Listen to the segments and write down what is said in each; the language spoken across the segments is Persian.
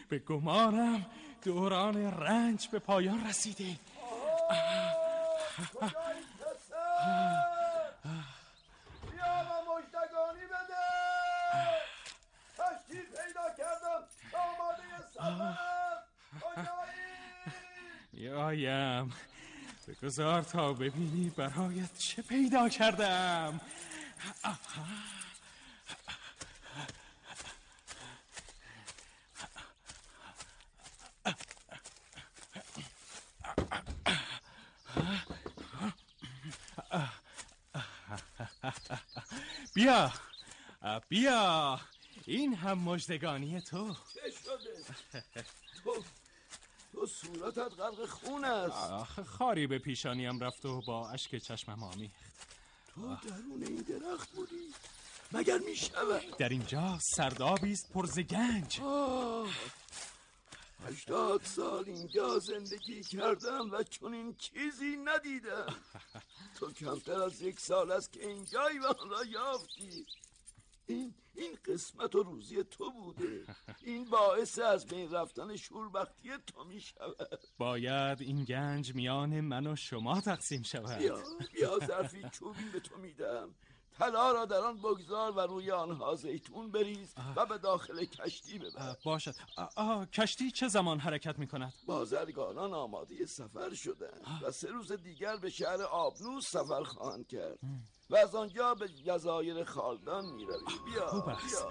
به گمانم دوران رنج به پایان رسیده. بیا و مژدگانی بده. کشتی پیدا کردم، آماده سفرم. میایم. بگذار تا ببینی برایت چه پیدا کردم. بیا بیا، این هم مژدگانی تو. چه شده؟ تو صورتت غرق خون است. آخه خاری به پیشانیم رفت و با اشک چشمم آمیخت. تو درون این درخت بودی؟ مگر می شود؟ در اینجا سردابی است پر ز گنج. 80 سال اینجا زندگی کردم و چنین چیزی ندیدم. تو کمتر از 1 سال است که اینجا ایوان را یافتی. این قسمت و روزی تو بوده. این باعث از بین رفتن شوربختی تو می شود. باید این گنج میان من و شما تقسیم شود. بیا ظرفی چوبی به تو میدم. طلا را در آن بگذار و روی آنها زیتون بریز و به داخل کشتی ببر. باشد. کشتی چه زمان حرکت می کند؟ بازرگانان آماده سفر شدند و 3 روز دیگر به شهر آبنوس سفر خواهند کرد و از آنجا به جزایر خالدان می روی. بیا خوب است.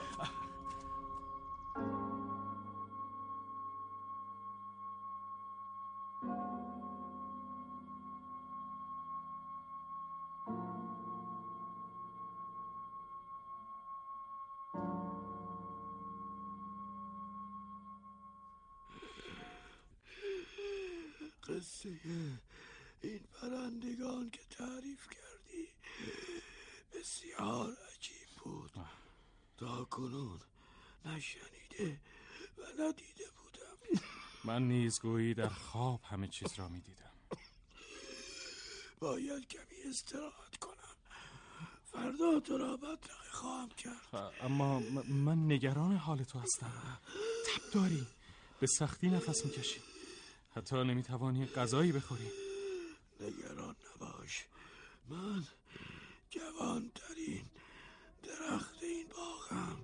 قصه این پرندگان که تعریف کردی بسیار عجیب بود. تا کنون نشنیده و ندیده بودم. من نیز گویی در خواب همه چیز را می دیدم. باید کمی استراحت کنم. فردا تو را بدرقه خواهم کرد. اما من نگران حال تو هستم. تب داری، به سختی نفس میکشی، حتی نمیتوانی غذایی بخوری. نگران نباش، من جوانترین درخت این باغم.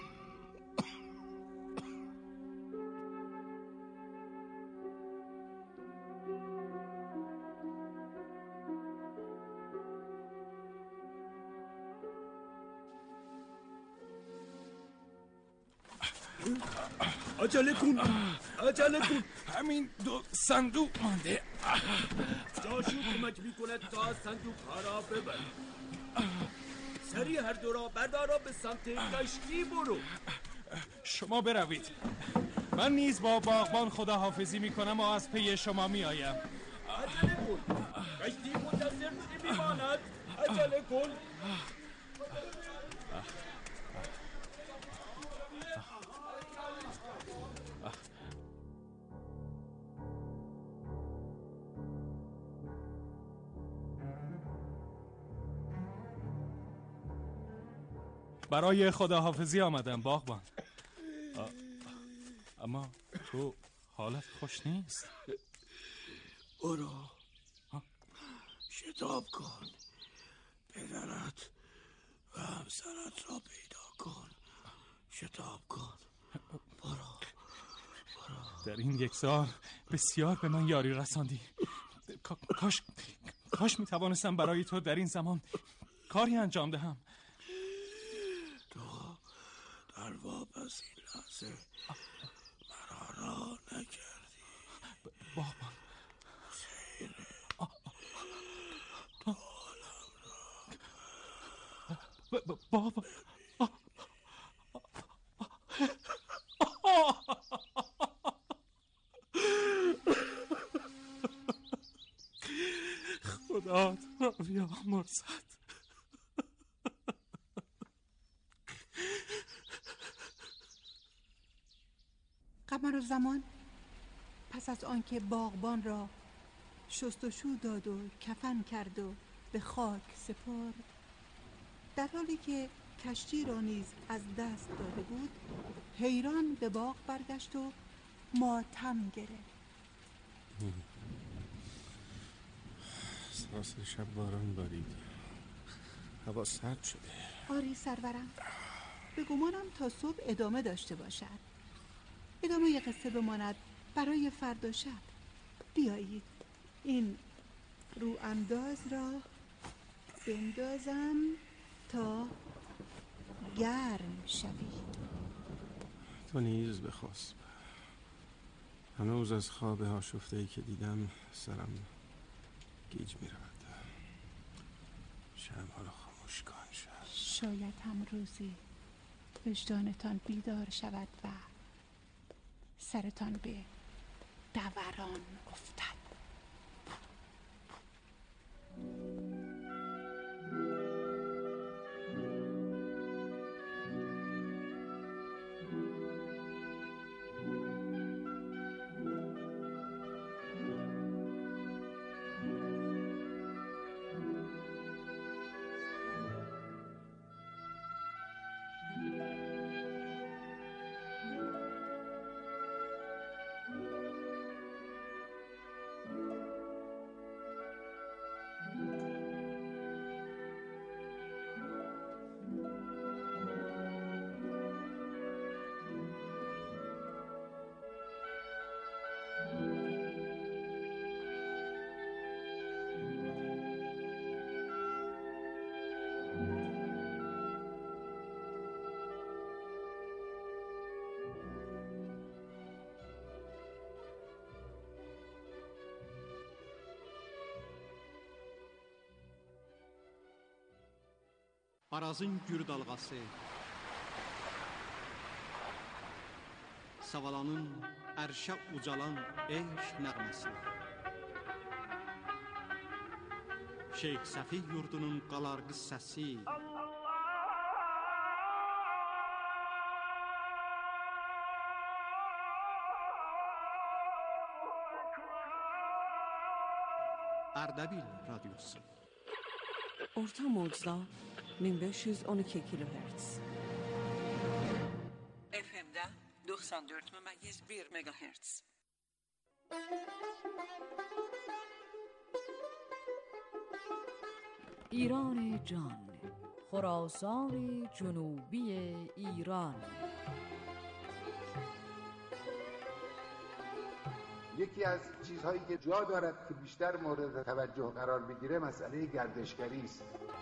عجله کن. همین 2 صندوق مانده. جاشو کمک میکند تا صندوق ها را ببری. سریع هر دو را بردارا به سمت کشتی برو. شما بروید، من نیز با باغبان خداحافظی میکنم و از پی شما میآیم. عجله کن، کشتی منتظر میماند. عجله کن. برای خداحافظی آمدم باغبان. اما تو حالت خوش نیست. برو شتاب کن، پدرت و همسرت را پیدا کن. شتاب کن. برو. در این 1 سال بسیار به من یاری رساندی. کاش میتوانستم برای تو در این زمان کاری انجام دهم. تو در واپس این لحظه مرا را نکردی. باغبان خیره حالم را بابا خدا را بیامرزد. قمرالزمان پس از آنکه باغبان را شستشو داد و کفن کرد و به خاک سپرد، در حالی که کشتی را نیز از دست داده بود، حیران به باغ برگشت و ماتم گرفت. سراسر شب باران بارید، هوا سرد شده. آری سرورم، به گمانم تا صبح ادامه داشته باشد. ادامه قصه بماند برای فردا شب. بیایید این رو انداز را بندازم تا گرم شوی. تو نیز بخسب. هنوز از خواب آشفته‌ای که دیدم سرم گیج می رود. شب‌ها را خاموش کن. شاید هم روزی وجدانتان بیدار شود و سرتان به دوران افتد. Arazın gür dalğası, Savalanın ərşə ucalan eşq nəğməsi, Şeyx Səfi yurdunun qalar qıssəsi, Ərdəbil radyosu. Orta mocda 1512 kilohertz. FM'de 94,1 megahertz. ایران جان، خراسان جنوبی ایران. یکی از چیزهایی که جا دارد که بیشتر مورد توجه قرار بگیره مسئله گردشگری است.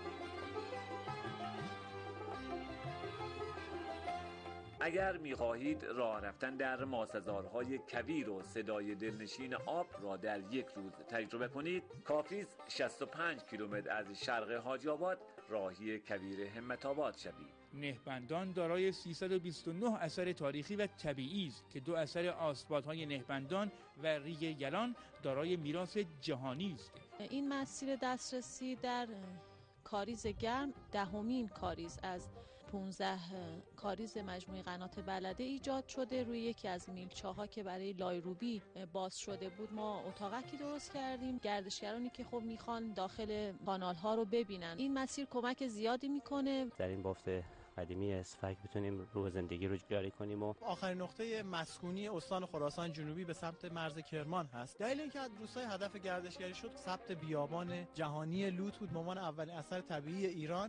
اگر می‌خواهید راه رفتن در ماسه‌زارهای کویر و صدای دلنشین آب را در یک روز تجربه کنید، کافی است 65 کیلومتر از شرق حاجی آباد راهی کویر همت آباد شوید. نهبندان دارای 329 اثر تاریخی و طبیعی است که 2 اثر آسپادهای نهبندان و ریگ یلان دارای میراث جهانی است. این مسیر دسترسی در کاریز گرم 10مین کاریز از 15 کاریز مجموعه قنات بلده ایجاد شده. روی یکی از میلچه‌ها که برای لایروبی باز شده بود ما اتاقکی درست کردیم. گردشگرانی که خب میخوان داخل کانال ها رو ببینن، این مسیر کمک زیادی میکنه. در این بافت قدیمی اسفک بتونیم روح زندگی رو جاری کنیم. و آخرین نقطه مسکونی استان خراسان جنوبی به سمت مرز کرمان هست. دلیل اینکه روستای هدف گردشگری شد ثبت بیابان جهانی لوت بود به عنوان اولین اثر طبیعی ایران.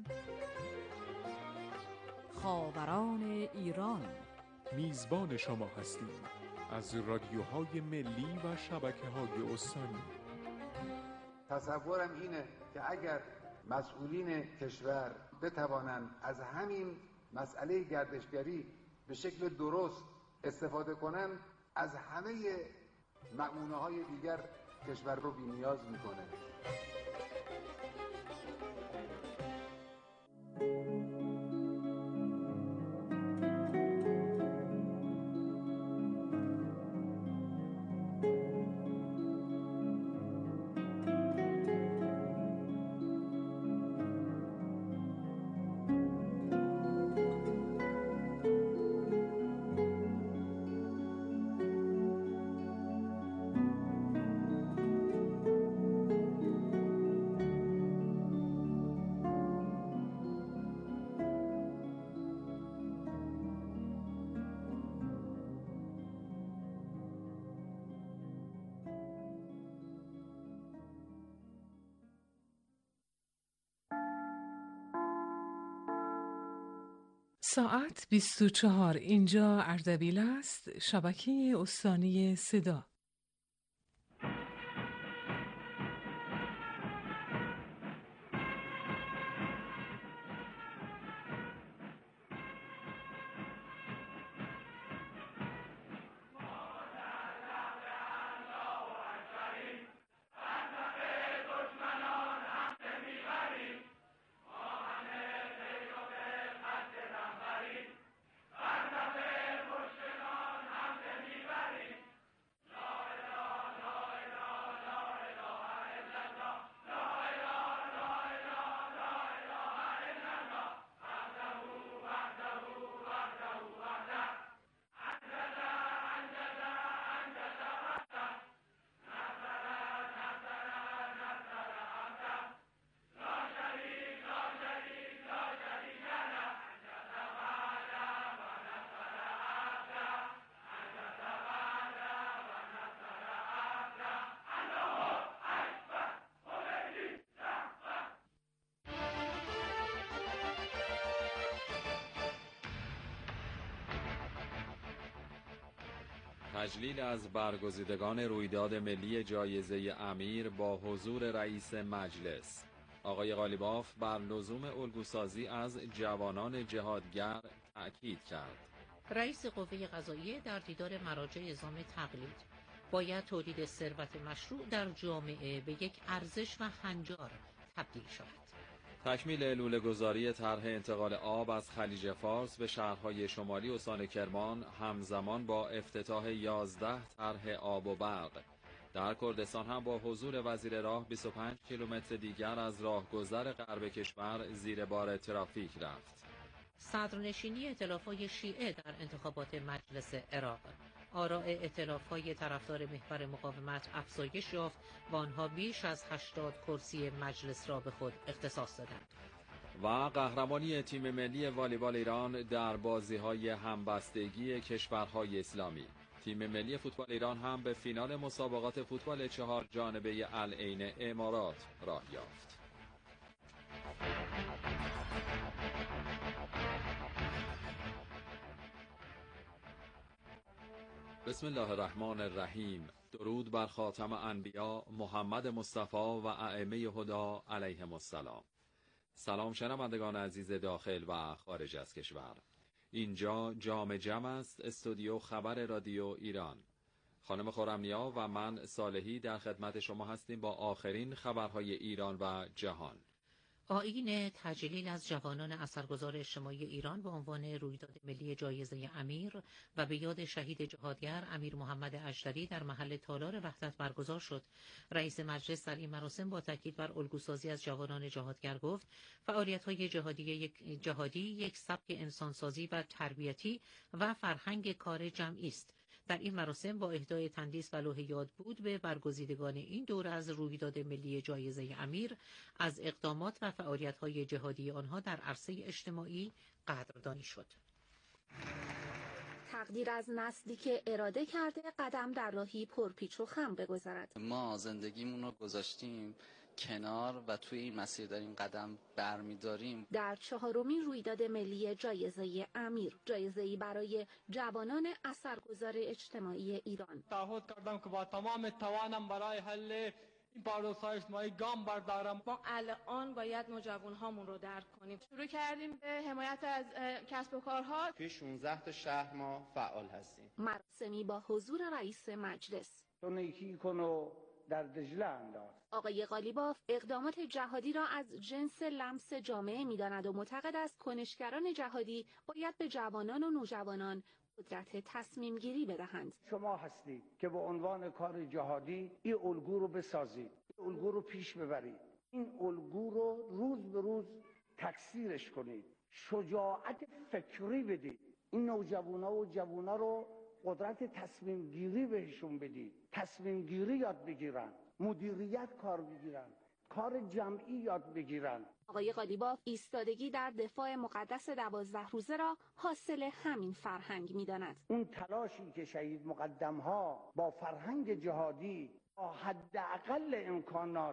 خاوران ایران، میزبان شما هستیم از رادیوهای ملی و شبکه‌های استانی. تصورم اینه که اگر مسئولین کشور بتوانند از همین مسئله گردشگری به شکل درست استفاده کنند، از همه مأمونه‌های دیگر کشور رو بی‌نیاز میکنه. ساعت 24. اینجا اردبیل است، شبکه استانی صدا. تجلیل از برگزیدگان رویداد ملی جایزه امیر با حضور رئیس مجلس. آقای قالیباف بر لزوم الگوسازی از جوانان جهادگر تأکید کرد. رئیس قوه قضاییه در دیدار مراجع اعزام تقلید: باید تولید ثروت مشروع در جامعه به یک ارزش و هنجار تبدیل شود. تکمیل لوله‌گذاری طرح انتقال آب از خلیج فارس به شهرهای شمالی استان کرمان همزمان با افتتاح 11 طرح آب و برق. در کردستان هم با حضور وزیر راه 25 کیلومتر دیگر از راهگذر غرب کشور زیر بار ترافیک رفت. صدرنشینی ائتلاف‌های شیعه در انتخابات مجلس عراق: آراء ائتلاف‌های طرفدار محور مقاومت افزایش یافت و آنها بیش از 80 کرسی مجلس را به خود اختصاص دادند. و قهرمانی تیم ملی والیبال ایران در بازی‌های همبستگی کشورهای اسلامی. تیم ملی فوتبال ایران هم به فینال مسابقات فوتبال 4 جانبه العین امارات راه یافت. بسم الله الرحمن الرحیم. درود بر خاتم انبیا محمد مصطفی و ائمه هدا علیهم السلام. سلام شنوندگان عزیز داخل و خارج از کشور. اینجا جام جم است، استودیو خبر رادیو ایران. خانم خرمنیا و من صالحی در خدمت شما هستیم با آخرین خبرهای ایران و جهان. آیین تجلیل از جوانان اثرگذار اجتماعی ایران به عنوان رویداد ملی جایزه امیر و به یاد شهید جهادگر امیر محمد اژدری در محل تالار وحدت برگزار شد. رئیس مجلس در این مراسم با تاکید بر الگوسازی از جوانان جهادگر گفت فعالیت‌های جهادی یک سبک انسانسازی و تربیتی و فرهنگ کار جمعی است. در این مراسم با اهدای تندیس و لوح یاد بود به برگزیدگان این دوره از رویداد ملی جایزه امیر از اقدامات و فعالیت‌های جهادی آنها در عرصه اجتماعی قدردانی شد. تقدیر از نسلی که اراده کرده قدم در راهی پرپیچ و خم بگذارد. ما زندگیمون رو گذاشتیم کنار و توی این مسیر داریم قدم برمی‌داریم. در 4مین رویداد ملی جایزه امیر، جایزه‌ای برای جوانان اثرگذار اجتماعی ایران. تعهد کردم که با تمام توانم برای حل این پارادوکس‌های اجتماعی گام بردارم. ما الان باید نوجوان‌هامون رو درک کنیم. شروع کردیم به حمایت از کسب و کارها. توی 16 تا شهر ما فعال هستیم. مراسمی با حضور رئیس مجلس. تو نیکی کن و در دجله انداز. آقای قالیباف اقدامات جهادی را از جنس لمس جامعه می‌داند و معتقد است کنشگران جهادی باید به جوانان و نوجوانان قدرت تصمیم گیری بدهند. شما هستید که به عنوان کار جهادی این الگو رو بسازید، این الگو رو پیش ببرید، این الگو رو روز به روز تکثیرش کنید، شجاعت فکری بدید، این نوجوانا و جوانا رو قدرت تصمیم گیری بهشون بدید، تصمیم گیری یاد بگیرن، مدیریت کار بگیرن، کار جمعی یاد بگیرن. آقای قالیباف ایستادگی در دفاع مقدس 12 روزه را حاصل همین فرهنگ می‌داند. اون تلاشی که شهید مقدم‌ها با فرهنگ جهادی با حداقل امکانات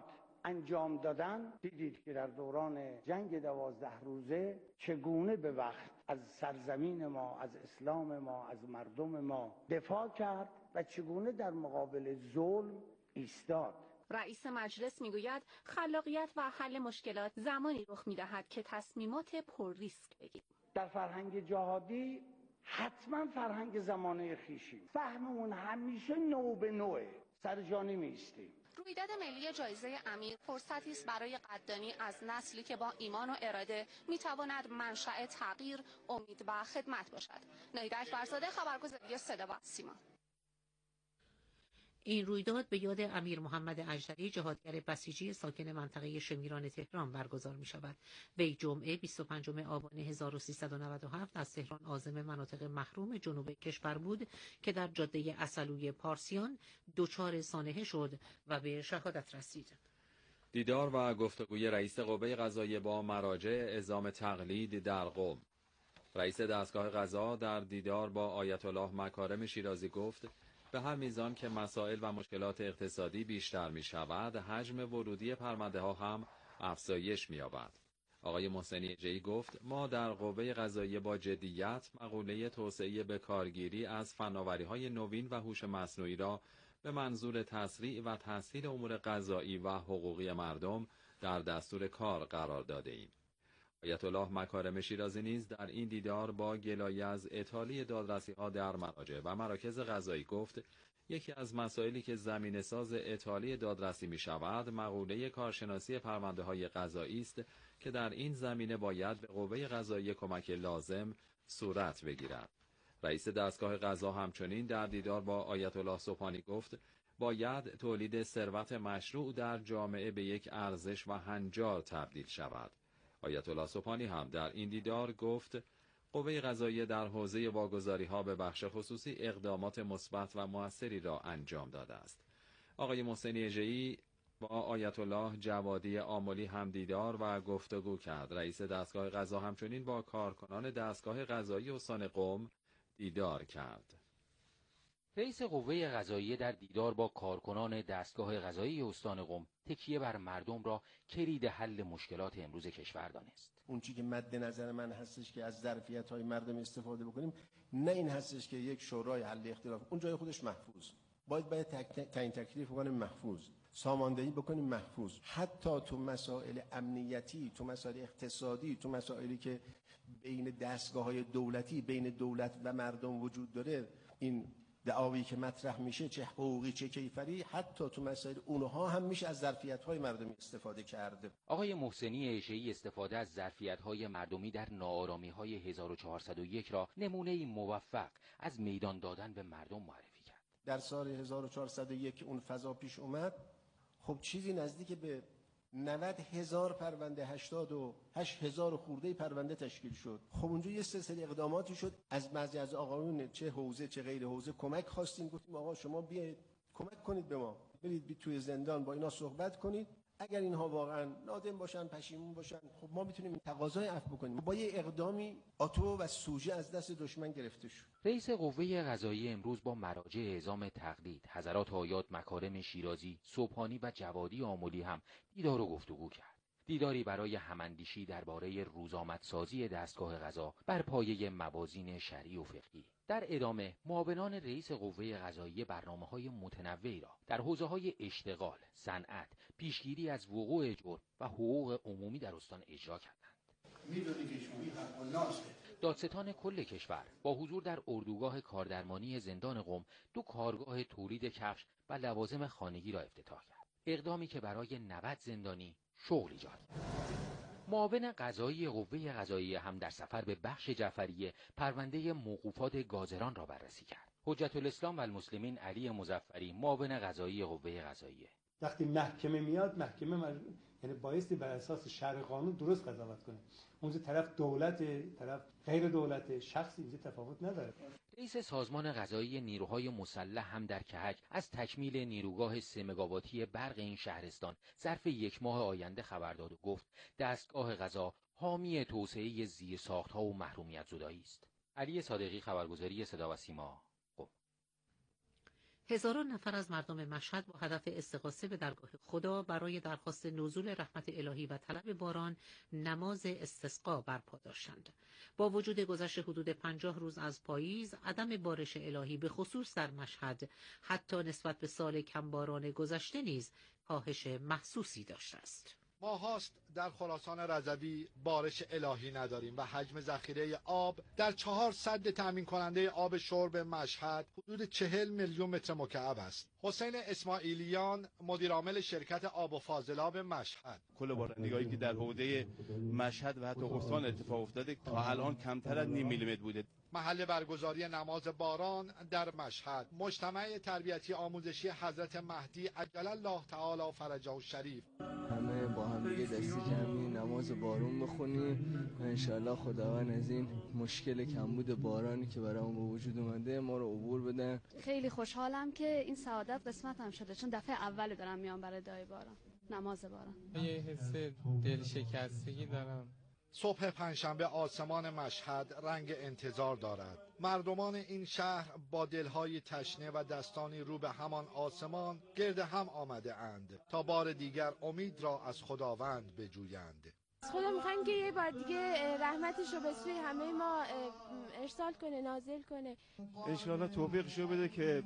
انجام دادن، دیدید که در دوران جنگ 12 روزه چگونه به وقت از سرزمین ما، از اسلام ما، از مردم ما دفاع کرد و چگونه در مقابل ظلم ایستاد. رئیس مجلس میگوید خلاقیت و حل مشکلات زمانی رخ میدهد که تصمیمات پر ریسک بگیریم. در فرهنگ جهادی حتما فرهنگ زمانه خیشی، فهممون همیشه نوع به نوعه، سرجانی میستیم. رویداد ملی جایزه امیر فرصتی است برای قدردانی از نسلی که با ایمان و اراده میتواند منشأ تغییر، امید و خدمت باشد. ناهید اکبرزاده، خبرگزاری صدا و سیما. این رویداد به یاد امیر محمد اژدری، جهادگر بسیجی ساکن منطقه شمیران تهران برگزار می شود. وی جمعه 25 آبان 1397 از تهران عازم مناطق محروم جنوب کشور بود که در جاده اصلوی پارسیان دچار سانحه شد و به شهادت رسید. دیدار و گفتگوی رئیس قوه قضاییه با مراجع اعزام تقلید در قم. رئیس دستگاه قضا در دیدار با آیت الله مکارم شیرازی گفت به هر میزان که مسائل و مشکلات اقتصادی بیشتر می شود، حجم ورودی پرونده ها هم افزایش می یابد. آقای محسنی اژه‌ای گفت ما در قوه قضاییه با جدیت مقوله توسعه بکارگیری از فناوری‌های نوین و هوش مصنوعی را به منظور تسریع و تسهیل امور قضایی و حقوقی مردم در دستور کار قرار داده ایم. آیت الله مکارم شیرازی نیز در این دیدار با گلایه از اعطالی دادرسی‌ها در مراجع و مراکز قضایی گفت یکی از مسائلی که زمینه‌ساز اعطالی دادرسی می‌شود مقوله کارشناسی پرونده‌های قضایی است که در این زمینه باید به قوه قضاییه کمک لازم صورت بگیرد. رئیس دستگاه قضا همچنین در دیدار با آیت الله سبحانی گفت باید تولید ثروت مشروع در جامعه به یک ارزش و هنجار تبدیل شود. آیت الله سبحانی هم در این دیدار گفت قوه قضاییه در حوزه واگذاری‌ها به بخش خصوصی اقدامات مثبت و موثری را انجام داده است. آقای محسنی اژه‌ای با آیت الله جوادی آملی هم دیدار و گفتگو کرد. رئیس دستگاه قضا همچنین با کارکنان دستگاه قضایی استان قم دیدار کرد. رئیس قوه قضاییه در دیدار با کارکنان دستگاه قضایی استان قم تکیه بر مردم را کلید حل مشکلات امروز کشور دانست. اون چیزی که مد نظر من هستش که از ظرفیت‌های مردم استفاده بکنیم، نه این هستش که یک شورای حل اختلاف اون جای خودش محفوظ، باید تعیین تکلیف بکنیم محفوظ، ساماندهی بکنیم محفوظ. حتی تو مسائل امنیتی، تو مسائل اقتصادی، تو مسائلی که بین دستگاه‌های دولتی، بین دولت و مردم وجود داره، این دعاوی که مطرح میشه چه حقوقی چه کیفری، حتی تو مسائل اونها هم میشه از ظرفیت‌های مردمی استفاده کرد. آقای محسنی اژه‌ای استفاده از ظرفیت‌های مردمی در ناآرامی‌های 1401 را نمونه‌ای موفق از میدان دادن به مردم معرفی کرد. در سال 1401 اون فضا پیش اومد، خب چیزی نزدیک به 90,000 پرونده، 88,000 خورده پرونده تشکیل شد. خب اونجا یه سلسله اقداماتی شد از بعضی از آقایون چه حوزه چه غیر حوزه کمک خواستیم، گفتیم آقا شما بیاید کمک کنید به ما، برید توی زندان با اینا صحبت کنید، اگر اینها واقعا نادم باشن، پشیمون باشن، خب ما میتونیم تقاضای عفو بکنیم. با یه اقدامی آتو و سوژه از دست دشمن گرفته شد. رئیس قوه قضاییه امروز با مراجع اعزام تقلید حضرات آیات مکارم شیرازی، سبحانی و جوادی آملی هم دیدار و گفتگو کرد. دیداری برای هماندیشی درباره روزآمدسازی دستگاه قضا بر پایه موازین شرعی و فقهی. در ادامه معاونان رئیس قوه قضاییه برنامه‌های متنوعی را در حوزه‌های اشتغال، صنعت، پیشگیری از وقوع جرم و حقوق عمومی در استان اجرا کردند. میدونی که شویی حق الناس. دادستان کل کشور با حضور در اردوگاه کاردرمانی زندان قم 2 کارگاه تولید کفش و لوازم خانگی را افتتاح کرد. اقدامی که برای 90 زندانی شغل ایجاد کرد. معاون قضایی قوه قضاییه هم در سفر به بخش جعفریه پرونده موقوفات گازران را بررسی کرد. حجت الاسلام و المسلمین علی مظفری، معاون قضایی قوه قضاییه: وقتی محکمه میاد، محکمه یعنی بایستی بر اساس شرع قانون درست قضاوت کنه. اونجا طرف دولت، طرف غیر دولت، شخصی اینجا تفاوت نداره. رئیس سازمان قضایی نیروهای مسلح هم در کهک از تکمیل نیروگاه 3 مگاواتی برق این شهرستان ظرف 1 ماه آینده خبر داد و گفت دستگاه قضا حامی توسعه زیرساخت‌ها و محرومیت زدایی است. علی صادقی، خبرگزاری صدا و سیما. هزاران نفر از مردم مشهد با هدف استغاثه به درگاه خدا برای درخواست نزول رحمت الهی و طلب باران نماز استسقا برپا داشتند. با وجود گذشت حدود 50 روز از پاییز، عدم بارش الهی به خصوص در مشهد حتی نسبت به سال کمباران گذشته نیز کاهش محسوسی داشته است. ماهاست در خراسان رضوی بارش الهی نداریم و حجم ذخیره آب در 4 سد تامین کننده آب شرب مشهد حدود 40 میلیون متر مکعب است. حسین اسماعیلیان مدیرعامل شرکت آب و فاضلاب مشهد: کل بارندگی که در حوزه مشهد و حتی استان اتفاق افتاده تا الان کمتر از نیم میلیمتر بوده. محل برگزاری نماز باران در مشهد مجتمع تربیتی آموزشی حضرت مهدی عجل الله تعالی فرجه الشریف. همه با هم دیگه دستی جمعی نماز بارون بخونیم و انشاءالله خداوند از این مشکل کمبود بارانی که برامون به وجود اومده ما رو عبور بدن. خیلی خوشحالم که این سعادت قسمتم شده، چون دفعه اول دارم میام برای دعای باران، نماز باران. یه حس دل شکستگی دارم. صبح پنجشنبه آسمان مشهد رنگ انتظار دارد. مردمان این شهر با دلهای تشنه و دستانی رو به همان آسمان گرد هم آمده اند تا بار دیگر امید را از خداوند بجویند. خدا میخوایم که یه بار دیگه رحمتش رو به سوی همه ما ارسال کنه، نازل کنه. انشاءالله توفیقشو بده که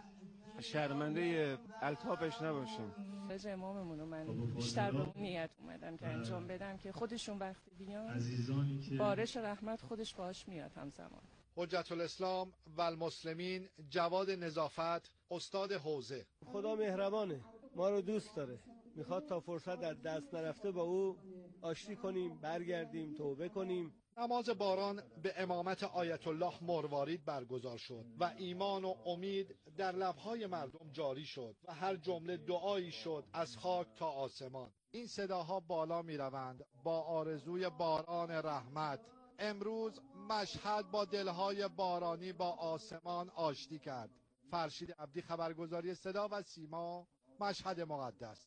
شرمنده الطافش نباشیم. از اماممون من بیشتر به نیت اومدم که انجام بدم که خودشون وقتی بیان بارش رحمت خودش باش میاد همزمان. حجت الاسلام و المسلمین جواد نظافت، استاد حوزه: خدا مهربانه، ما رو دوست داره، میخواد تا فرصت در دست نرفته با او آشتی کنیم، برگردیم، توبه کنیم. نماز باران به امامت آیت الله مروارید برگزار شد و ایمان و امید در لبهای مردم جاری شد و هر جمله دعایی شد از خاک تا آسمان. این صداها بالا می روند با آرزوی باران رحمت. امروز مشهد با دلهای بارانی با آسمان آشتی کرد. فرشید عبدی، خبرگزاری صدا و سیما، مشهد مقدس.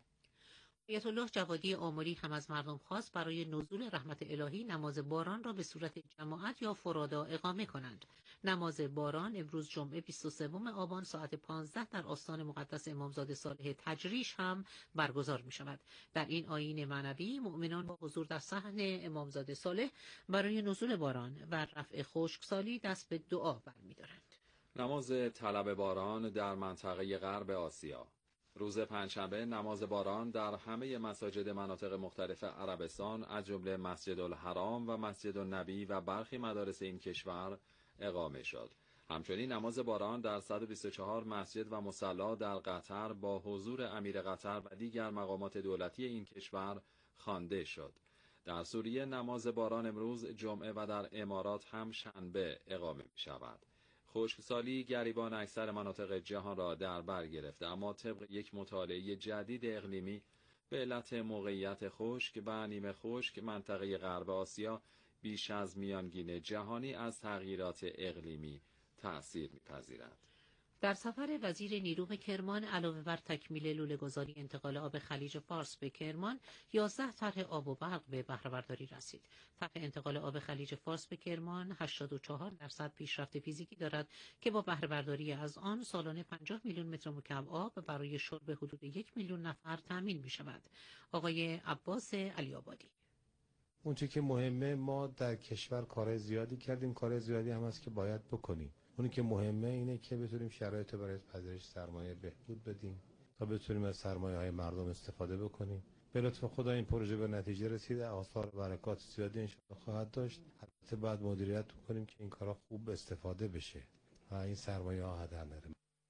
آیت الله جوادی آمری هم از مردم خواست برای نزول رحمت الهی نماز باران را به صورت جماعت یا فرادا اقامه کنند. نماز باران امروز جمعه 23 آبان ساعت 15 در آستان مقدس امامزاده صالح تجریش هم برگزار می شود. در این آیین معنوی مؤمنان با حضور در صحن امامزاده صالح برای نزول باران و رفع خشکسالی دست به دعا برمی‌دارند. نماز طلب باران در منطقه غرب آسیا. روز پنجشنبه نماز باران در همه مساجد مناطق مختلف عربستان از جمله مسجد الحرام و مسجد النبی و برخی مدارس این کشور اقامه شد. همچنین نماز باران در 124 مسجد و مصلی در قطر با حضور امیر قطر و دیگر مقامات دولتی این کشور خوانده شد. در سوریه نماز باران امروز جمعه و در امارات هم شنبه اقامه می شود. خشکسالی گریبان اکثر مناطق جهان را در بر گرفته، اما طبق یک مطالعه جدید اقلیمی به علت موقعیت خشک و نیمه خشک منطقه غرب آسیا بیش از میانگین جهانی از تغییرات اقلیمی تأثیر می‌پذیرد. در سفر وزیر نیروی کرمان علاوه بر تکمیل لوله‌گذاری انتقال آب خلیج فارس به کرمان، 11 طرح آب و برق به بهره‌برداری رسید. طرح انتقال آب خلیج فارس به کرمان 84% پیشرفت فیزیکی دارد که با بهره‌برداری از آن سالانه 50 میلیون متر مکعب آب برای شرب حدود 1 میلیون نفر تامین می شود. آقای عباس علی‌آبادی: اونچه که مهمه، ما در کشور کار زیادی کردیم، کار زیادی هم هست که باید بکنیم. اونی که مهمه اینه که بتونیم شرایط برای پذیرش سرمایه بهبود بدیم تا بتونیم از سرمایه‌های مردم استفاده بکنیم. به لطف خدا این پروژه به نتیجه رسیده، آثار و برکات زیادی انشاءالله خواهد داشت. البته باید مدیریت کنیم که این کارا خوب استفاده بشه و این سرمایه‌ها هدر نره.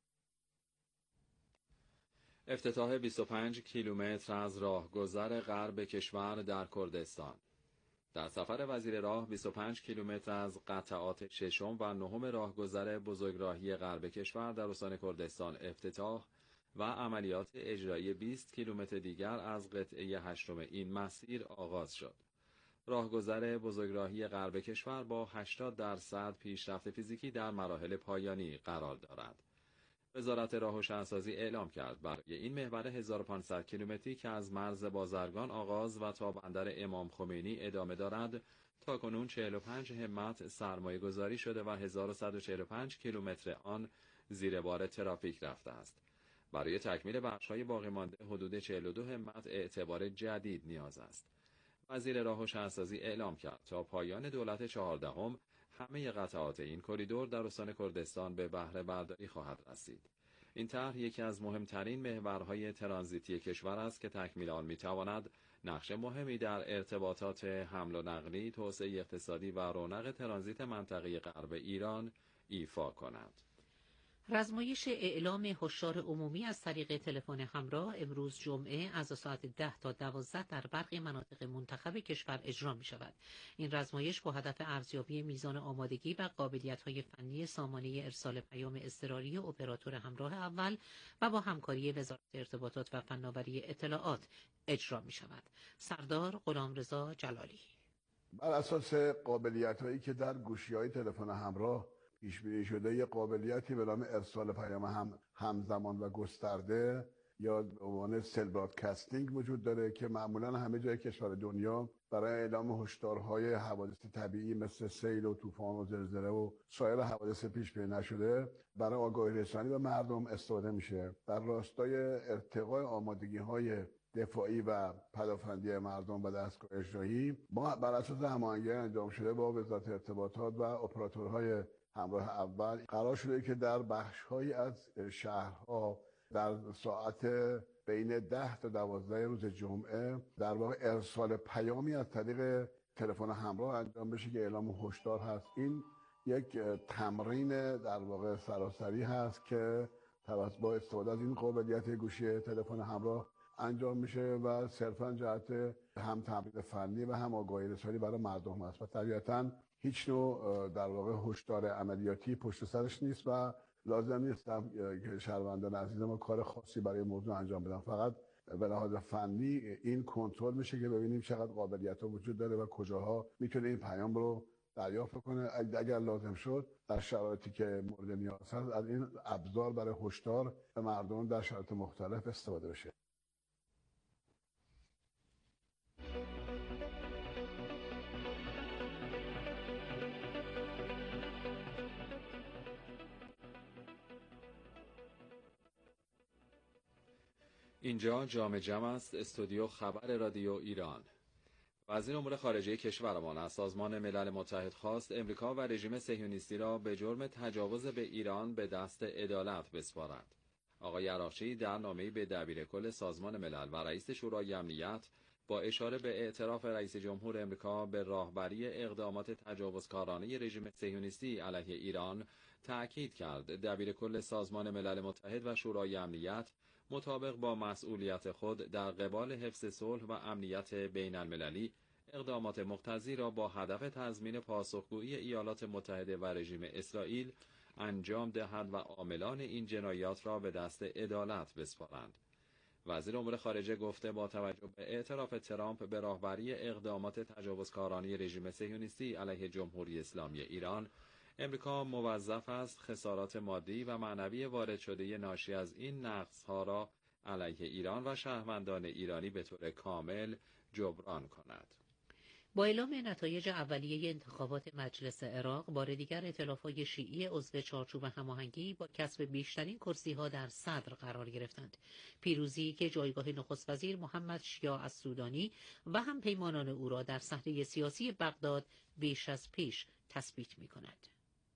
افتتاح 25 کیلومتر از راهگذر غرب کشور در کردستان. در سفر وزیر راه 25 کیلومتر از قطعات ششم و نهم راهگذر بزرگراهی غرب کشور در استان کردستان افتتاح و عملیات اجرایی 20 کیلومتر دیگر از قطعه هشتم این مسیر آغاز شد. راهگذر بزرگراهی غرب کشور با 80% پیشرفت فیزیکی در مراحل پایانی قرار دارد. وزارت راه و شهرسازی اعلام کرد برای این محور 1500 کیلومتری که از مرز بازرگان آغاز و تا بندر امام خمینی ادامه دارد، تاکنون 45 همت سرمایه گذاری شده و 1145 کیلومتر آن زیر بار ترافیک رفته است. برای تکمیل بخش‌های باقی مانده حدود 42 همت اعتبار جدید نیاز است. وزیر راه و شهرسازی اعلام کرد تا پایان دولت 14 همه قطعات این کریدور در استان کردستان به بهره برداری خواهد رسید. این طرح یکی از مهمترین محورهای ترانزیتی کشور است که تکمیل آن می‌تواند نقش مهمی در ارتباطات حمل و نقلی، توسعه اقتصادی و رونق ترانزیت منطقه غرب ایران ایفا کند. رزمایش اعلام هشدار عمومی از طریق تلفن همراه امروز جمعه از ساعت 10 تا 12 در برخی مناطق منتخب کشور اجرا می شود. این رزمایش با هدف ارزیابی میزان آمادگی و قابلیت‌های فنی سامانه ارسال پیام اضطراری اپراتور همراه اول و با همکاری وزارت ارتباطات و فناوری اطلاعات اجرا می شود. سردار غلامرضا جلالی: بر اساس قابلیت‌هایی که در گوشی‌های تلفن همراه پیش بینی شده، یه قابلیتی به نام ارسال پیام همزمان و گسترده یا به عنوان سل برادکاستینگ وجود داره که معمولا همه جای کشور دنیا برای اعلام هشدارهای حوادث طبیعی مثل سیل و طوفان و زلزله و سایر حوادث پیش بینی نشده برای آگاهی رسانی به مردم استفاده میشه. در راستای ارتقای آمادگی‌های دفاعی و پدافندی مردم و دستگاه اجرایی، ما بر اساس هماهنگی انجام شده با وزارت ارتباطات و اپراتورهای همراه اول قرار شده که در بخش‌هایی از شهرها در ساعت بین 10 تا 12 روز جمعه در واقع ارسال پیامی از طریق تلفن همراه انجام بشه که اعلام هشدار هست. این یک تمرین در واقع سراسری هست که توسط با استفاده از این قابلیت گوشی تلفن همراه انجام میشه و صرفاً جهت هم تمرین فنی و هم آگاهی رسانی برای مردم است و طبیعتاً هیچ نوع در واقع هشدار عملیاتی پشت سرش نیست و لازم نیست که شهروندان عزیز ما کار خاصی برای موضوع انجام بدن. فقط به لحاظ فنی این کنترل میشه که ببینیم چقدر قابلیت‌ها وجود داره و کجاها میتونه این پیام رو دریافت کنه. اگر لازم شد در شرایطی که مورد نیاز هست از این ابزار برای هشدار به مردم در شرایط مختلف استفاده بشه. اینجا جام جم است، استودیو خبر رادیو ایران. وزیر امور خارجه کشورمان از سازمان ملل متحد خواست امریکا و رژیم صهیونیستی را به جرم تجاوز به ایران به دست عدالت بسپارد. آقای عراقچی در نامه‌ای به دبیرکل سازمان ملل و رئیس شورای امنیت با اشاره به اعتراف رئیس جمهور امریکا به راهبری اقدامات تجاوزکارانه رژیم صهیونیستی علیه ایران تأکید کرد دبیرکل سازمان ملل متحد و شورای امنیت مطابق با مسئولیت خود در قبال حفظ صلح و امنیت بین المللی اقدامات مقتضی را با هدف تضمین پاسخگویی ایالات متحده و رژیم اسرائیل انجام دهد و عاملان این جنایات را به دست عدالت بسپارند. وزیر امور خارجه گفته با توجه به اعتراف ترامپ به راهبری اقدامات تجاوزکارانه رژیم صهیونیستی علیه جمهوری اسلامی ایران، امریکا موظف است خسارات مادی و معنوی وارد شده ناشی از این نقض‌ها را علیه ایران و شهروندان ایرانی به طور کامل جبران کند. با اعلام نتایج اولیه انتخابات مجلس عراق، بار دیگر ائتلاف‌های شیعی عضو چارچوب هماهنگی با کسب بیشترین کرسی‌ها در صدر قرار گرفتند. پیروزی که جایگاه نخست وزیر محمد شیاع السودانی و هم پیمانان او را در صحنه سیاسی بغداد بیش از پیش تثبیت می‌کند.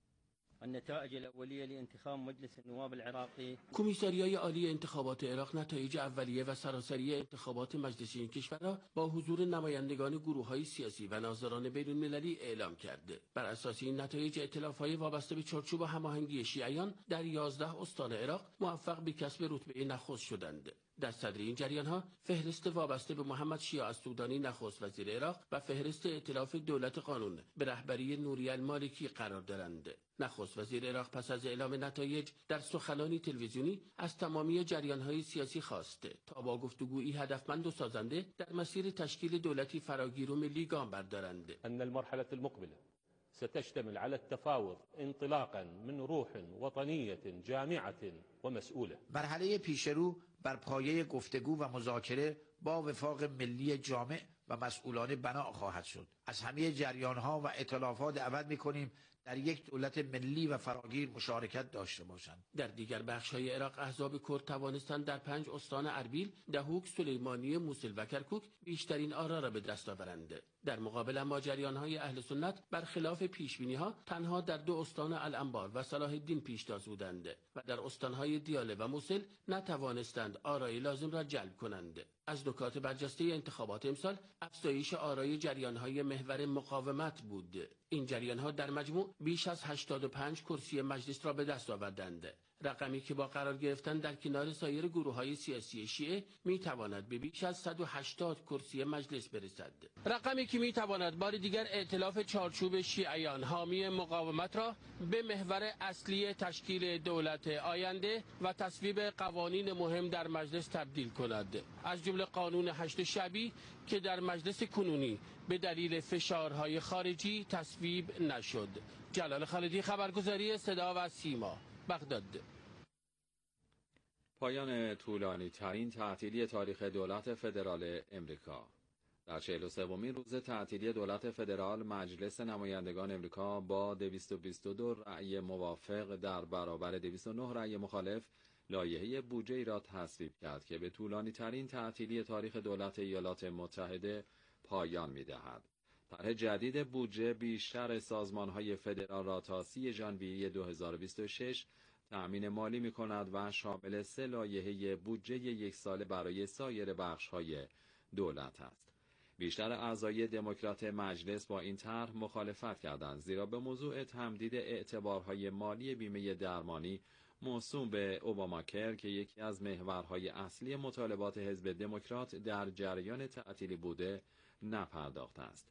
النتائج الأولية لانتخاب مجلس النواب العراقي. کمیساریای عالی انتخابات عراق نتایج اولیه و سراسری انتخابات مجلس این کشور را با حضور نمایندگان گروه‌های سیاسی و ناظران بین‌المللی اعلام کرده. بر اساس این نتایج ائتلاف‌های وابسته به چارچوب هماهنگی شیعیان در 11 استان عراق موفق به کسب رتبه نخست شدند. در صدر این جریان‌ها فهرست وابسته به محمد شیاع السودانی نخست وزیر عراق و فهرست ائتلاف دولت قانون به رهبری نوری المالکی قرار دارند. نخست وزیر عراق پس از اعلام نتایج در سخنانی تلویزیونی از تمامی جریان‌های سیاسی خواسته تا با گفتگویی هدفمند و سازنده در مسیر تشکیل دولتی فراگیر و ملی گام بردارند. ان المرحله المقبله ستشتمل على التفاوض انطلاقا من روح وطنيه جامعه ومسؤوله. مرحله پیشرو بر پایه گفتگو و مذاکره با وفاق ملی جامع و مسئولانه بنا خواهد شد. از همه جریان‌ها و ائتلافات دعوت می‌کنیم در یک دولت ملی و فراگیر مشارکت داشته باشند. در دیگر بخش‌های عراق احزاب کرد توانستند در 5 استان اربیل، دهوک، سلیمانیه، موصل و کرکوک بیشترین آرا را به دست آورند. در مقابل اما جریان‌های اهل سنت برخلاف پیشبینی‌ها تنها در 2 استان الانبار و صلاح الدین پیشتاز بودند و در استان‌های دیاله و موصل نتوانستند آرای لازم را جلب کنند. از نکات برجسته انتخابات امسال افزایش آرای جریان‌های محور مقاومت بود. این جریان‌ها در مجموع بیش از 85 کرسی مجلس را به دست آوردند، رقمی که با قرار گرفتن در کنار سایر گروه‌های سیاسی شیعه می‌تواند به بیش از 180 کرسی مجلس برسد. رقمی که می‌تواند بار دیگر ائتلاف چارچوب شیعیان حامی مقاومت را به محور اصلی تشکیل دولت آینده و تصویب قوانین مهم در مجلس تبدیل کند، از جمله قانون 8 شعبی که در مجلس کنونی به دلیل فشارهای خارجی تصویب نشد. جلال خالدی، خبرگزاری صدا و سیما، بغداد. پایان طولانی ترین تعطیلی تاریخ دولت فدرال امریکا. در 43مین روز تعطیلی دولت فدرال، مجلس نمایندگان امریکا با 222 رأی موافق در برابر 209 رأی مخالف لایحه بودجه‌ای را تصویب کرد که به طولانی ترین تعطیلی تاریخ دولت ایالات متحده پایان می‌دهد. طرح جدید بودجه بیشتر سازمان‌های فدرال را تا 30 ژانویه 2026 تأمین مالی می‌کند و شامل 3 لایحه بودجه 1 ساله برای سایر بخش‌های دولت است. بیشتر اعضای دموکرات مجلس با این طرح مخالفت کردند، زیرا به موضوع تمدید اعتبارهای مالی بیمه درمانی موسوم به اوباماکر که یکی از محورهای اصلی مطالبات حزب دموکرات در جریان تعطیلی بوده نپرداخته است.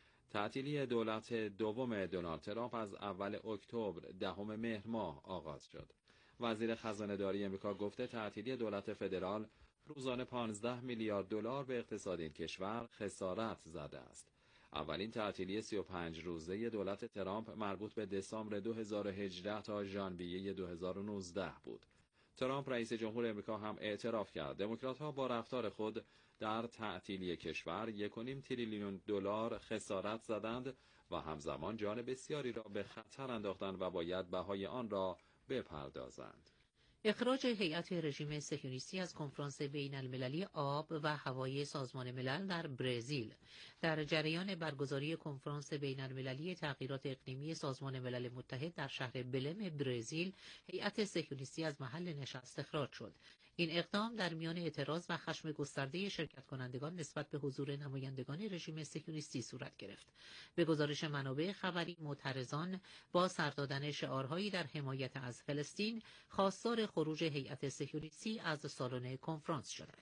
تعطیلی دولت دوم دونالد ترامپ از اول اکتبر 10 مهر ماه آغاز شد. وزیر خزانه‌داری امریکا گفته تعطیلی دولت فدرال روزانه 15 میلیارد دلار به اقتصاد این کشور خسارت زده است. اولین تعطیلی 35 روزه دولت ترامپ مربوط به دسامبر 2018 تا ژانویه 2019 بود. ترامپ رئیس جمهور امریکا هم اعتراف کرد دموکرات‌ها با رفتار خود در تعطیلی کشور 1.5 تریلیون دلار خسارت زدند و همزمان جان بسیاری را به خطر انداختند و باید بهای آن را بپردازند. اخراج هیئت رژیم صهیونیستی از کنفرانس بین المللی آب و هوای سازمان ملل در برزیل. در جریان برگزاری کنفرانس بین المللی تغییرات اقلیمی سازمان ملل متحد در شهر بلم برزیل، هیئت صهیونیستی از محل نشست اخراج شد. این اقدام در میان اعتراض و خشم گسترده شرکت کنندگان نسبت به حضور نمایندگان رژیم صهیونیستی صورت گرفت. به گزارش منابع خبری، معترضان با سر دادن شعارهایی در حمایت از فلسطین خواستار خروج هیئت صهیونیستی از سالن کنفرانس شدند.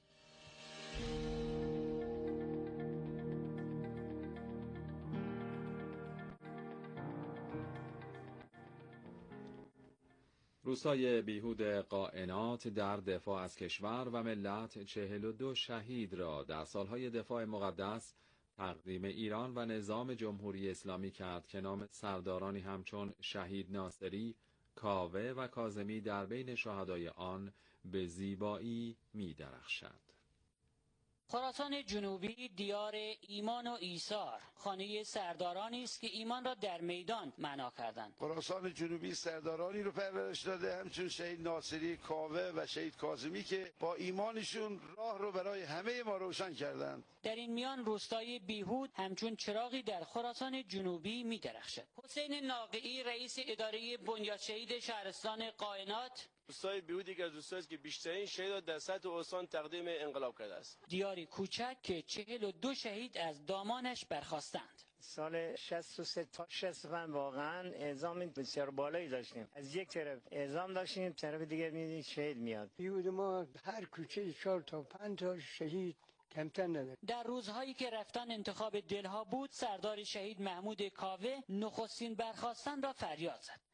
روسای بیهود قائنات در دفاع از کشور و ملت 42 شهید را در سالهای دفاع مقدس تقدیم ایران و نظام جمهوری اسلامی کرد که نام سردارانی همچون شهید ناصری، کاوه و کاظمی در بین شهدای آن به زیبایی می درخشد. خراسان جنوبی دیار ایمان و ایثار، خانه سردارانی است که ایمان را در میدان معنا کردند. خراسان جنوبی سردارانی رو پرورش داده، همچون شهید ناصری، کاوه و شهید کاظمی که با ایمانشون راه رو برای همه ما روشن کردند. در این میان روستای بیهود همچون چراغی در خراسان جنوبی می درخشد. حسین ناقعی رئیس اداره بنیاد شهید شهرستان قائنات، روستای بیهود یک از روستایی است که بیشترین شهید را در سطح استان تقدیم انقلاب کرده است. دیاری کوچک که 42 شهید از دامانش برخاستند. سال 63 تا 65 واقعا اعزام بسیار بالایی داشتیم. از یک طرف اعزام داشتیم، طرف دیگه می‌دید شهید میاد. بیهود ما هر کوچه 4 تا 5 تا شهید کمتر نداره. در روزهایی که رفتن انتخاب دلها بود، سردار شهید محمود کاوه نخستین برخاستن را فریاد زد.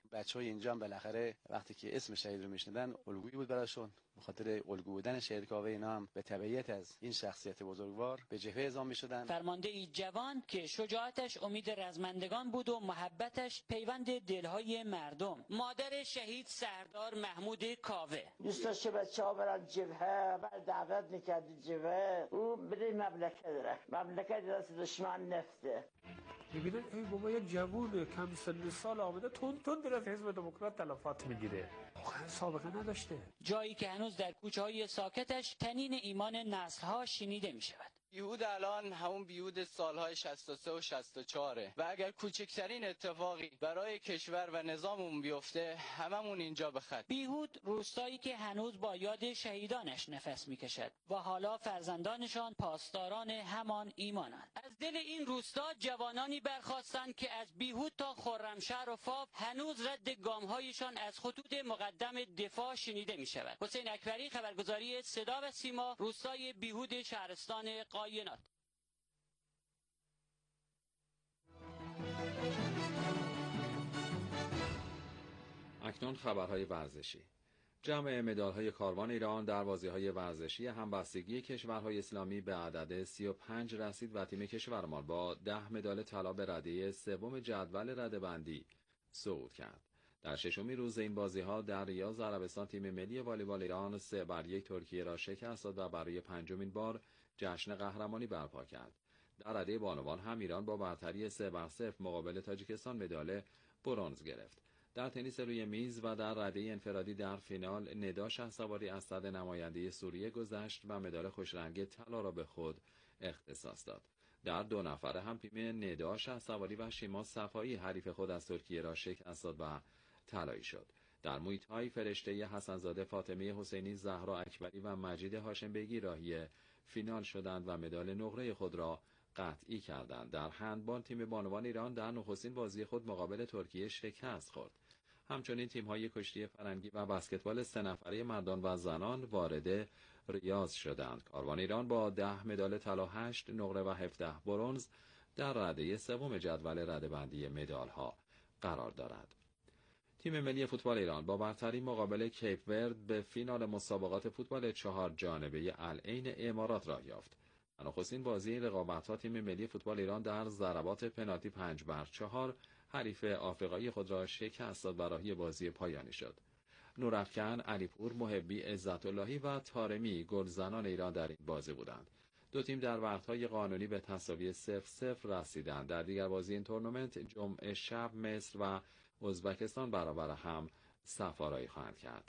بچهای اینجا هم بالاخره وقتی که اسم شهید رو میشنیدن الگویی بود براشون. به خاطر الگو بودن شهید کاوه اینا هم به تبعیت از این شخصیت بزرگوار به جبهه اعزام میشدن. فرمانده جوان که شجاعتش امید رزمندگان بود و محبتش پیوند دلهای مردم. مادر شهید سردار محمود کاوه دوست داشت بچه‌ها برن جبهه، بعد دعوت میکرد جبهه. او بده مملکت داره، مملکت دست دشمن نفته. میبینن ای بابا یک جوون کم سن سال آمده تون در از حزب دموکرات تلفات میگیره. واقعا سابقه نداشته. جایی که هنوز در کوچه‌های ساکتش تنین ایمان نسل‌ها شنیده میشود. بیهود الان همون بیهود سالهای 63 و 64 و اگر کوچکترین اتفاقی برای کشور و نظاممون بیفته هممون اینجا به خط. بیهود روستایی که هنوز با یاد شهیدانش نفس میکشد و حالا فرزندانشان پاسداران همان ایمانند. از دل این روستا جوانانی برخاستند که از بیهود تا خرمشهر و فاو هنوز رد گامهایشان از خطوط مقدم دفاع شنیده میشود. حسین اکبری، خبرگزاری صدا و سیما، روستای بیهود شهرستان قاینات. اکنون خبرهای ورزشی. جمع مدال‌های کاروان ایران در بازی‌های ورزشی همبستگی کشورهای اسلامی به عدد 35 رسید و تیم کشورمان با 10 مدال طلا به رده سوم جدول رده‌بندی صعود کرد. در ششمین روز این بازی‌ها در ریاض عربستان تیم ملی والیبال ایران 3-1 ترکیه را شکست داد و برای پنجمین بار جشن قهرمانی برپا کرد. در رده بانوان هم ایران با برتری 3-0 مقابل تاجیکستان مدال برنز گرفت. در تنیس روی میز و در رده انفرادی در فینال ندا شهسواری از صد نماینده سوریه گذشت و مدال خوشرنگ طلا را به خود اختصاص داد. در دو نفره هم تیم ندا شهسواری و شیما صفایی حریف خود از ترکیه را شکست داد و طلایی شد. در موی تای فرشته حسنزاده، فاطمه حسینی، زهرا اکبری و مجید هاشمبگی راهی فینال شدند و مدال نقره خود را قطعی کردند. در هندبال تیم بانوان ایران در نخستین بازی خود مقابل ترکیه شکست خورد. همچنین تیم‌های کشتی فرنگی و بسکتبال 3 نفره مردان و زنان وارد ریاض شدند. کاروان ایران با 10 مدال طلا، 8 نقره و 17 برنز در رده سوم جدول رده‌بندی مدال‌ها قرار دارد. تیم ملی فوتبال ایران با برتری مقابل کیپ ورد به فینال مسابقات فوتبال 4 جانبه العین امارات راه یافت. در نخستین بازی رقابت‌ها تیم ملی فوتبال ایران در ضربات پنالتی 5-4 حریف آفریقایی خود را شکست داد و راهی بازی پایانی شد. نورافکن، علیپور، محبی، عزت‌اللهی و طارمی گلزنان ایران در این بازی بودند. دو تیم در وقت‌های قانونی به تساوی 0-0 رسیدند. در دیگر بازی این تورنمنت جمعه شب مصر و ازبکستان برابر هم صف‌آرایی خواهند کرد.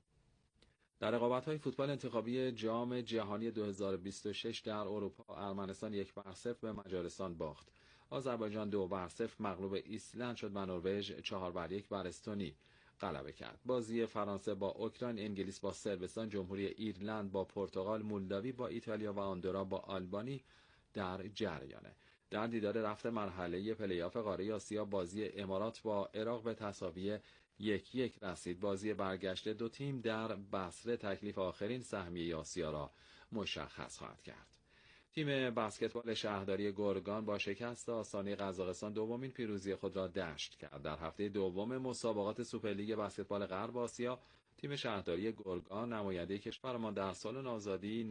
در رقابت‌های فوتبال انتخابی جام جهانی 2026 در اروپا ارمنستان 1-0 به مجارستان باخت. آذربایجان 2-0 مغلوب ایسلند شد و نروژ 4-1 بر استونی غلبه کرد. بازی فرانسه با اوکراین، انگلیس با صربستان، جمهوری ایرلند با پرتغال، مولداوی با ایتالیا و آندورا با آلبانی در جریانه. در دیدار رفت مرحله پلی‌آف قاره آسیا بازی امارات با عراق به تساوی 1-1 رسید. بازی برگشت دو تیم در بصره تکلیف آخرین سهمیه آسیا را مشخص خواهد کرد. تیم بسکتبال شهرداری گرگان با شکست آستانه قزاقستان دومین پیروزی خود را دشت کرد. در هفته دوم مسابقات سوپرلیگ بسکتبال غرب آسیا تیم شهرداری گرگان نماینده کشورمان در سالن آزادی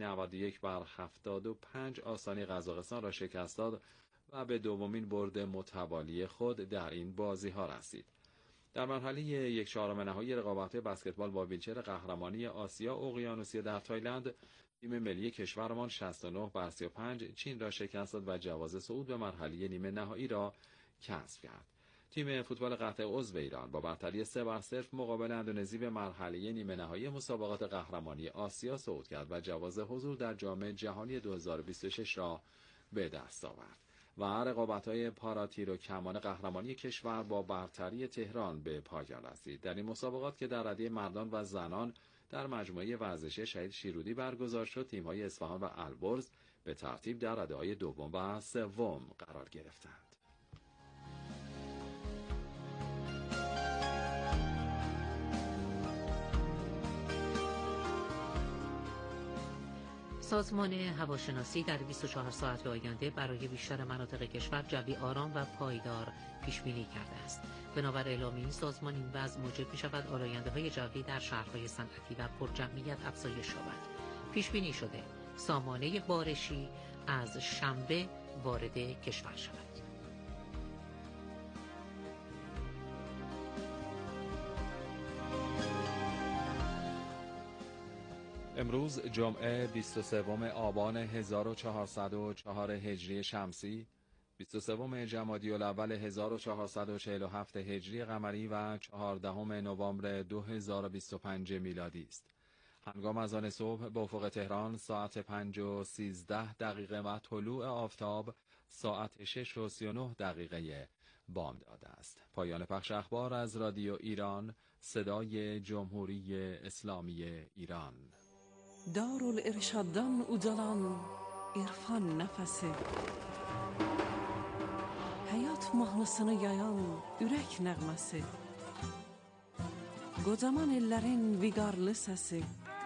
91-75 آستانه قزاقستان را شکست داد و به دومین برد متوالی خود در این بازی‌ها رسید. در مرحله 1/4 نهایی رقابت بسکتبال با ویلچر قهرمانی آسیا اقیانوسیه در تایلند تیم ملی کشورمان 69-35 چین را شکست داد و جواز صعود به مرحله نیمه نهایی را کسب کرد. تیم فوتبال قطر عضو ایران با برتری 3-0 مقابل اندونزی به مرحله نیمه نهایی مسابقات قهرمانی آسیا صعود کرد و جواز حضور در جام جهانی 2026 را به دست آورد. و رقابت‌های پاراتیر و کمان قهرمانی کشور با برتری تهران به پایان رسید. در این مسابقات که در رده مردان و زنان در مجموعه ورزشی شهید شیرودی برگزار شد، تیم‌های اصفهان و البرز به ترتیب در رده‌های دوم و سوم قرار گرفتند. سازمان هواشناسی در 24 ساعت آینده برای بیشتر مناطق کشور جوی آرام و پایدار پیش بینی کرده است. بنابر اعلام این سازمان، این وضع موجب می شود آلاینده‌های جوی در شهرهای صنعتی و پرجمعیت افزایش یابد. پیش بینی شده سامانه بارشی از شنبه وارد کشور شود. امروز جمعه 23 آبان 1404 هجری شمسی، 23 جمادی الاول 1447 هجری قمری و 14 نوامبر 2025 میلادی است. هنگام اذان صبح به افق تهران ساعت 5:13 و طلوع آفتاب ساعت 6:39 بامداد است. پایان پخش اخبار از رادیو ایران، صدای جمهوری اسلامی ایران. Darul-Irshaddan ucalan irfan nəfəsi, həyat mahnısını yayan ürək nəğməsi, qocaman ellərin viqarlı səsi,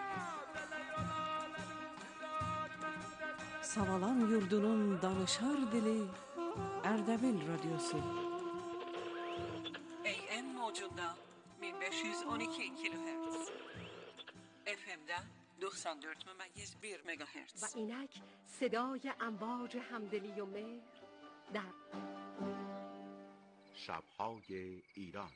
Savalan yurdunun danışar dili, Ərdəbil radyosu. AM mövcudda 1512 kHz, FM'da 94.1 مگاهرتز. و اینک صدای امواج همدلی و مهر در شب‌های ایران.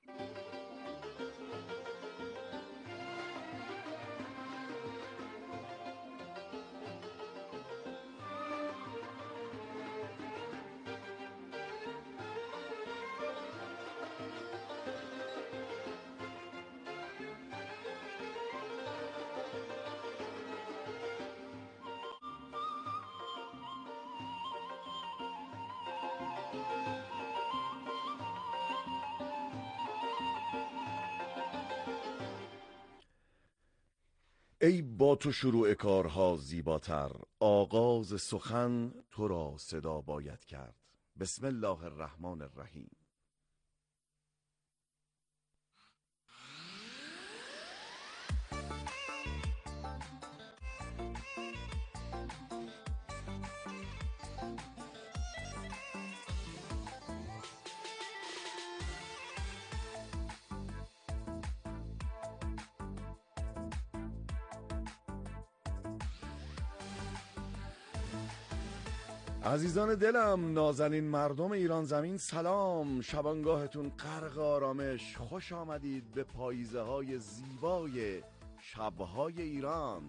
ای با تو شروع کارها زیباتر، آغاز سخن تو را صدا باید کرد. بسم الله الرحمن الرحیم. عزیزان دلم، نازنین مردم ایران زمین، سلام. شبانگاهتون غرق آرامش. خوش آمدید به پاییزه های زیبای شبهای ایران.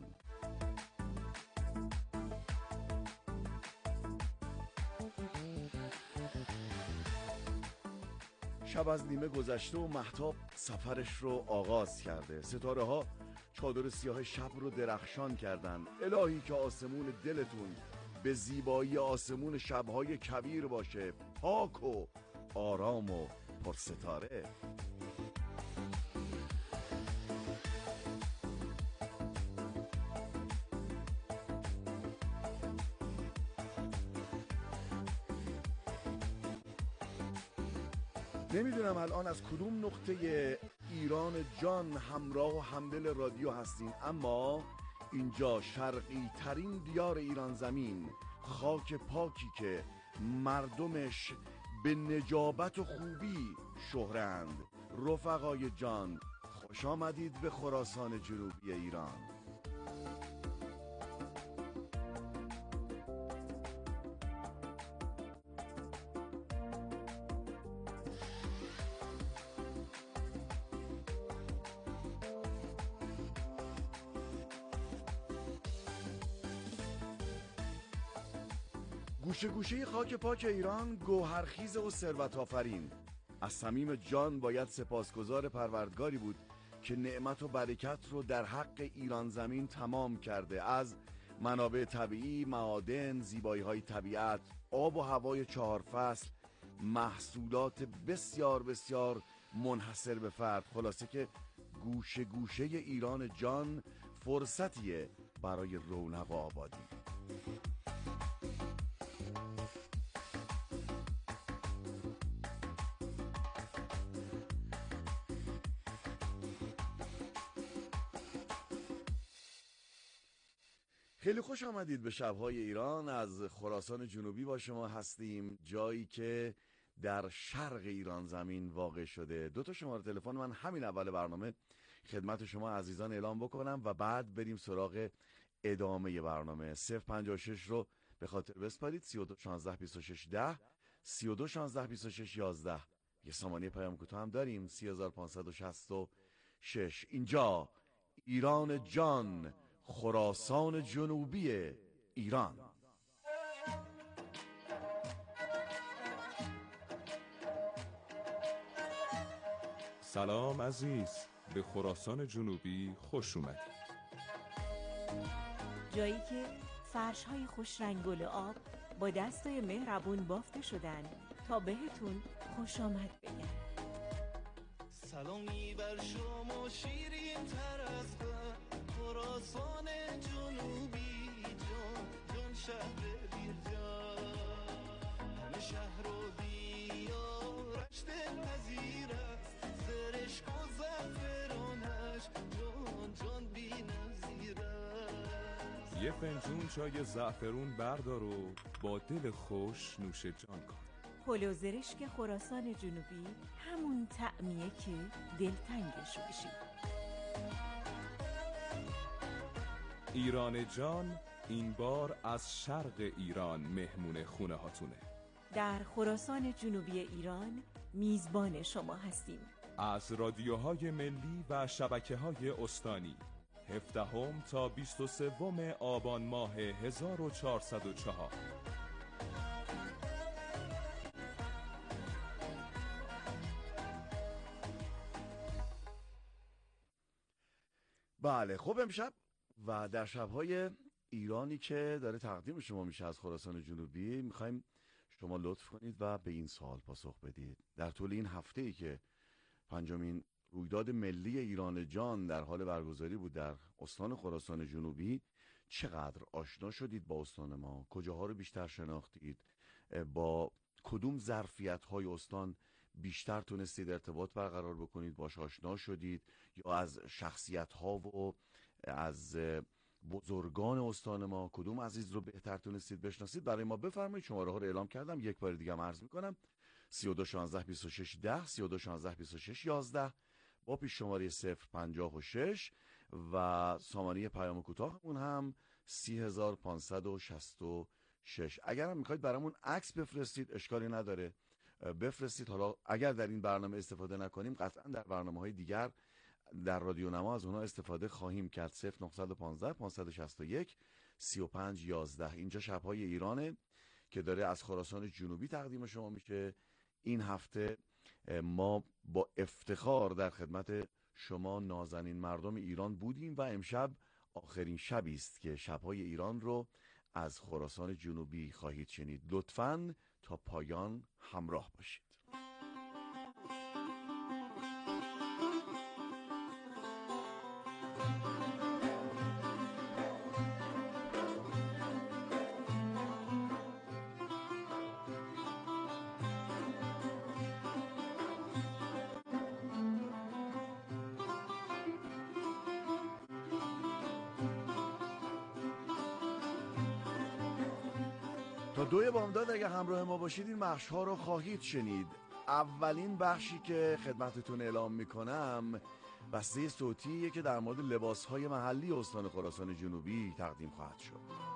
شب از نیمه گذشته و مهتاب سفرش رو آغاز کرده. ستاره ها چادر سیاه شب رو درخشان کردن. الهی که آسمون دلتون به زیبایی آسمون شبهای کویر باشه، پاک و آرام و پرستاره. نمیدونم الان از کدوم نقطه ایران جان همراه و همدل رادیو هستین، اما اینجا شرقی ترین دیار ایران زمین، خاک پاکی که مردمش به نجابت و خوبی شهرند. رفقای جان، خوش آمدید به خراسان جنوبی ایران. گوشه گوشه خاک پاک ایران گوهرخیز و ثروت آفرین. از صمیم جان باید سپاسگزار پروردگاری بود که نعمت و برکت رو در حق ایران زمین تمام کرده. از منابع طبیعی، معادن، زیبایی‌های طبیعت، آب و هوای 4 فصل، محصولات بسیار بسیار منحصر به فرد. خلاصه که گوشه گوشه ایران جان فرصتیه برای رونق و آبادی. خیلی خوش آمدید به شب‌های ایران. از خراسان جنوبی با شما هستیم، جایی که در شرق ایران زمین واقع شده. 2 شماره تلفن من همین اول برنامه خدمت شما عزیزان اعلام بکنم و بعد بریم سراغ ادامه برنامه. 056 رو به خاطر بسپارید، 32 16 26 10 32 16 26 11. یه سامانه پیام کوتاه هم داریم، 3566. اینجا ایران جان، خراسان جنوبی ایران. سلام عزیز، به خراسان جنوبی خوش اومدید. جایی که فرش‌های خوش رنگ گل آب با دستای مهربون بافته شدن تا بهتون خوش آمد بگن. سلامی بر شما شیرین تر از خراسان جنوبی، جان شهر بیرجان، همه شهر و دیارش دلپذیر است، سرشک و زعفرانش جان بی نظیر است. یه فنجون چای زعفرون بردار و با دل خوش نوش جان کن. پل و زرشک خراسان جنوبی همون طعمیه که دلتنگش بشی. ایران جان این بار از شرق ایران مهمون خونه هاتونه. در خراسان جنوبی ایران میزبان شما هستیم. از رادیوهای ملی و شبکه‌های استانی 17 تا 23 آبان ماه 1404. بله خب، امشب و در شب‌های ایرانی که داره تقدیم شما میشه از خراسان جنوبی، میخوایم شما لطف کنید و به این سوال پاسخ بدید. در طول این هفته‌ای که 5مین رویداد ملی ایران جان در حال برگزاری بود در استان خراسان جنوبی، چقدر آشنا شدید با استان ما؟ کجاها رو بیشتر شناختید؟ با کدوم ظرفیت‌های استان بیشتر تونستید ارتباط برقرار بکنید، باش آشنا شدید؟ یا از شخصیت‌ها و از بزرگان استان ما کدوم عزیز رو بهتر تونستید بشناسید؟ برای ما بفرمایید. شماره ها رو اعلام کردم، یک بار دیگه عرض میکنم: 32 16 26 10 32 16 26 11 با پیش شماره 056 و سامانه پیام کوتاهمون هم 30566. اگر هم میخواید برامون عکس بفرستید اشکالی نداره، بفرستید. حالا اگر در این برنامه استفاده نکنیم، قطعا در برنامه‌های دیگر در رادیو نما از اونها استفاده خواهیم کرد. 0915 561 35 11. اینجا شب‌های ایرانه که داره از خراسان جنوبی تقدیم شما میشه. این هفته ما با افتخار در خدمت شما نازنین مردم ایران بودیم و امشب آخرین شبی است که شب‌های ایران رو از خراسان جنوبی خواهید شنید. لطفاً تا پایان همراه باشید. تا 2 بامداد اگه همراه ما باشید این بخش ها رو خواهید شنید. اولین بخشی که خدمتتون اعلام میکنم بسته صوتیه که در مورد لباس های محلی استان خراسان جنوبی تقدیم خواهد شد.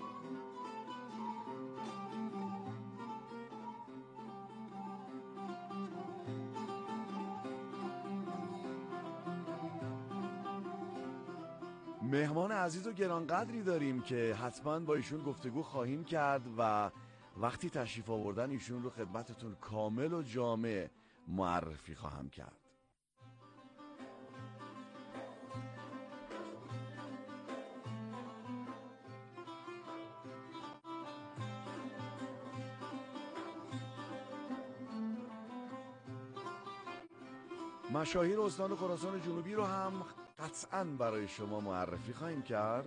مهمان عزیز و گرانقدری داریم که حتما با ایشون گفتگو خواهیم کرد و وقتی تشریف آوردن ایشون رو خدمتتون کامل و جامع معرفی خواهم کرد. مشاهیر استان خراسان جنوبی رو هم قطعاً برای شما معرفی خواهیم کرد.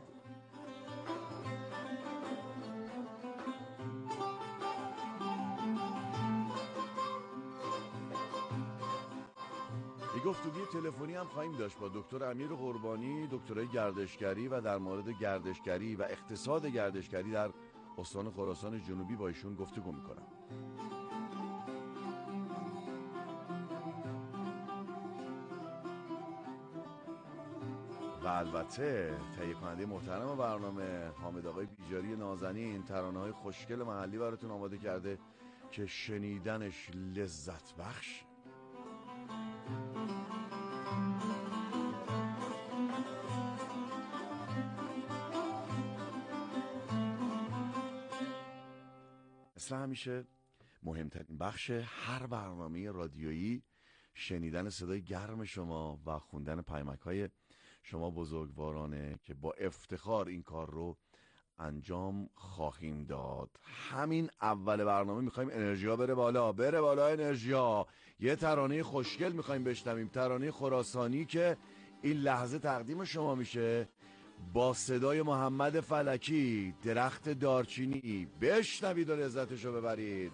یه گفتگوی تلفنی هم خواهیم داشت با دکتر امیر قربانی، دکترای گردشگری و در مورد گردشگری و اقتصاد گردشگری در استان خراسان جنوبی با ایشون گفتگو میکنم. و البته تهیه کننده محترم برنامه حامد آقای بیجاری نازنین ترانه‌های خوشگل محلی براتون آماده کرده که شنیدنش لذت بخش. مثل همیشه مهمترین بخش هر برنامه رادیویی شنیدن صدای گرم شما و خوندن پیامک‌های شما بزرگوارانه که با افتخار این کار رو انجام خواهیم داد. همین اول برنامه میخوایم انرژیا بره بالا انرژیا. یه ترانه خوشگل میخوایم بشنویم، ترانه خراسانی که این لحظه تقدیم شما میشه با صدای محمد فلکی، درخت دارچینی. بشنوید و لذتشو ببرید.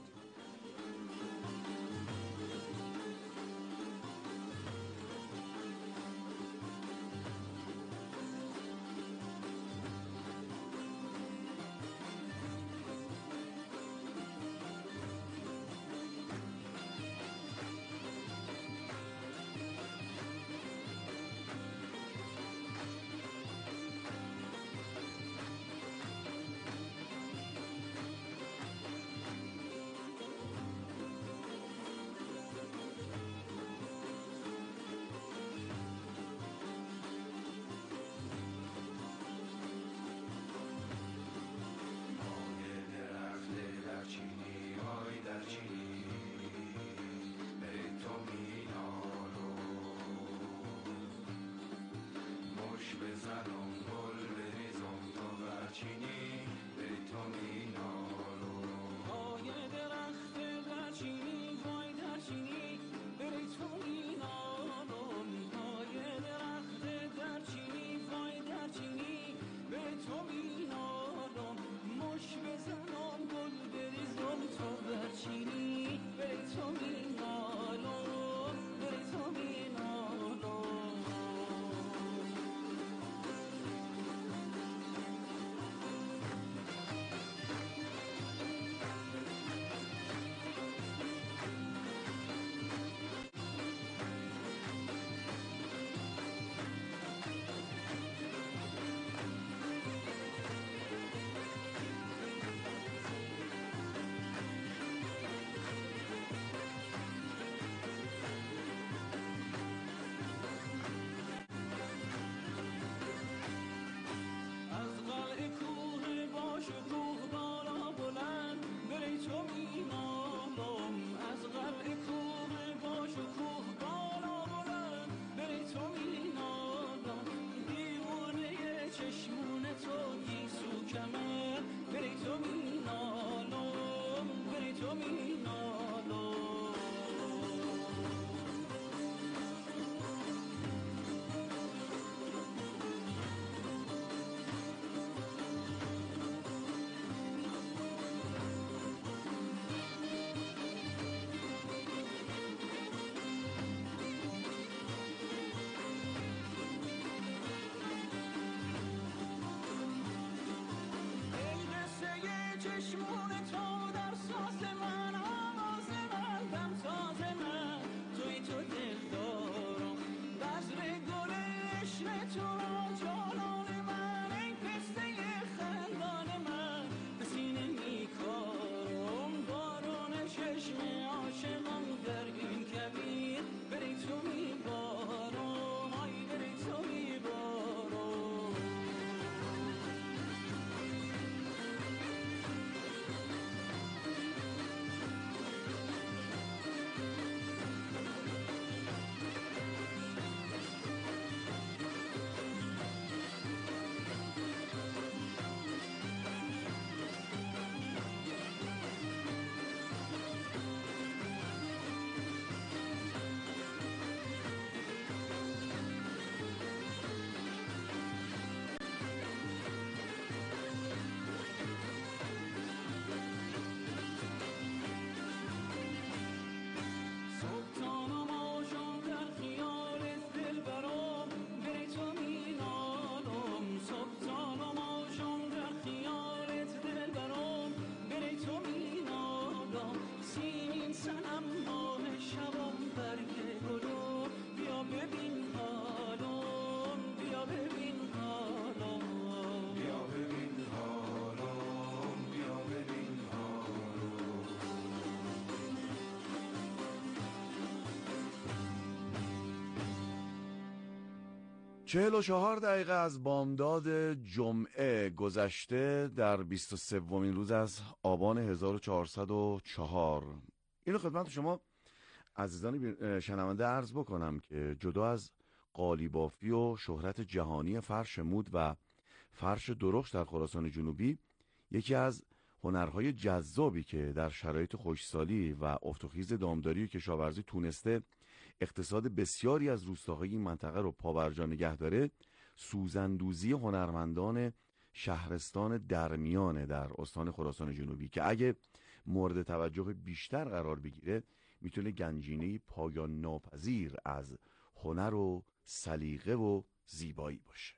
44 دقیقه از بامداد جمعه گذشته در 23مین روز از آبان 1404. اینو خدمت شما عزیزان شنونده عرض بکنم که جدا از قالیبافی و شهرت جهانی فرش مود و فرش درشت در خراسان جنوبی، یکی از هنرهای جذابی که در شرایط خشکسالی و افت و خیز دامداری و کشاورزی تونسته اقتصاد بسیاری از روستاهای این منطقه رو پابرجا نگه داره، سوزندوزی هنرمندان شهرستان درمیانه در استان خراسان جنوبی که اگه مورد توجه بیشتر قرار بگیره میتونه گنجینه پایان ناپذیر از هنر و سلیقه و زیبایی باشه.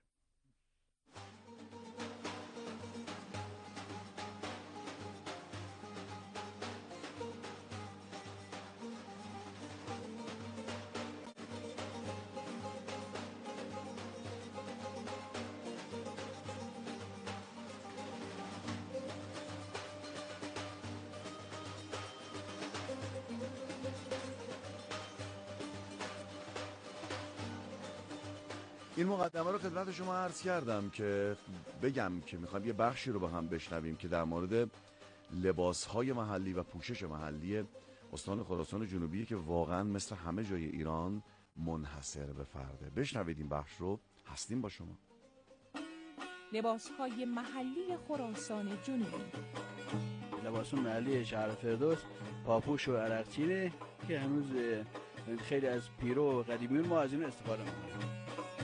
این مقدمه رو خدمت شما عرض کردم که بگم که میخوایم یه بخشی رو با هم بشنویم که در مورد لباسهای محلی و پوشش محلی استان خراسان جنوبی که واقعا مثل همه جای ایران منحصر به فرده. بشنوید این بخش رو، هستیم با شما. لباسهای محلی خراسان جنوبی. لباس محلی شهر فردوس پاپوش و عرقچینه که هنوز خیلی از پیرو و قدیمیون ما از این استفاده میکنیم.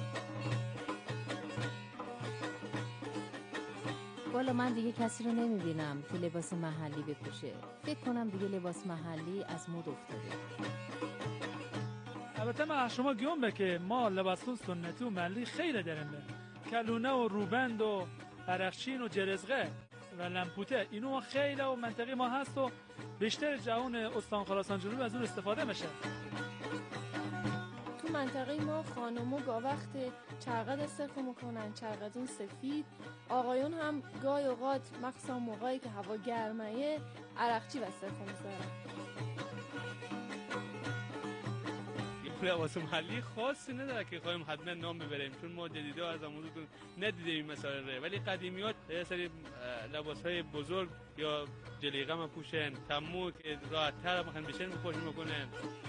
والا من دیگه کسی رو نمیبینم که لباس محلی بپوشه. فکر کنم دیگه لباس محلی از مد افتاده. البته من شما گم به که ما لباسون سنتی و محلی خیلی داریم، کلونه و روبند و عرقچین و جرزغه و لمپوته، اینو خیلی و منطقه ما هست و بیشتر جهان استان خراسان جنوبی از اون استفاده میشه. تو منطقه ما خانمو گاه وقت چرقد استفاده میکنن، چرقدون سفید. آقایون هم گاهی اوقات مخصوصا موقعی که هوا گرمه عرقچی و استفاده میذارن. لباس محلی خاصی نداره که خواهیم حتما نام ببریم، چون ما جدیده از امروز ندیدیم این مسائل رو، ولی قدیمیات یه سری لباس‌های بزرگ یا جلیقه ما پوشن، تمو که راحت‌تر بخوان بشن می‌پوشن می‌کنن.